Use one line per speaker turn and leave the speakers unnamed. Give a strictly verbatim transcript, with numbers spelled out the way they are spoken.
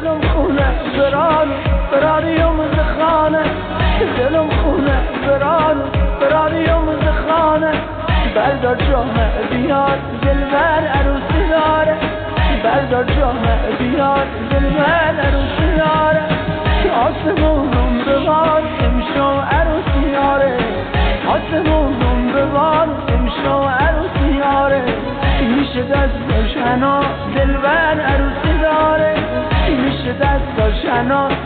دلم خونه بران براریم زخانه دلم خونه بران براریم زخانه بردار جامع بیار دلبر عروسی داره بردار جامع بیار دلبر عروسی داره آسمونم ببار امشو عروسی داره آسمونم ببار امشو عروسی داره میشه دست شنا دلبر عروسی داره میشه دست شنا